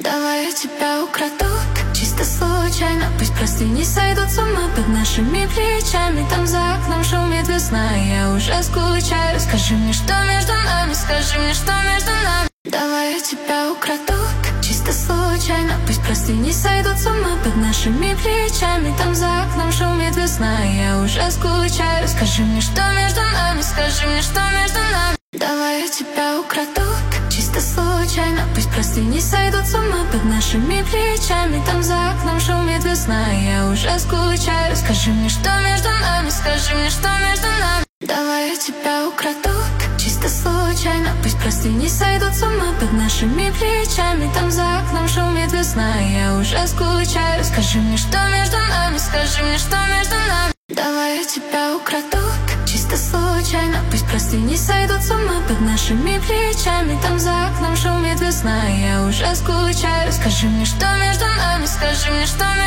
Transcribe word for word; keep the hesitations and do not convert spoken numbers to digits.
Давай я тебя украду, так чисто случайно. Пусть простыни сойдут с ума под нашими плечами. Там за окном шумит весна, и я уже скучаю. Скажи мне, что между нами, скажи мне, что между нами. Давай я тебя украду, так чисто случайно. Пусть простыни сойдут с ума под нашими плечами. Там за окном шумит весна, и я уже скучаю. Скажи мне, что между нами, скажи мне, что между нами. Давай я тебя украду, так чисто случайно. Пусть простыни сойдут с ума под нашими плечами. Там за окном шумит весна, и я уже скучаю. Скажи мне, что между нами, скажи мне, что между нами. Давай я тебя украду, так чисто случайно. Пусть простыни сойдут с ума под нашими плечами. Там за окном шумит весна, и я уже скучаю. Скажи мне, что между нами, скажи мне, что между нами. Давай я тебя украду, так чисто случайно. Пусть простыни сойдут с ума под нашими плечами. Там за окном шумит весна, и я уже скучаю. Скажи мне, что между нами, скажи мне, что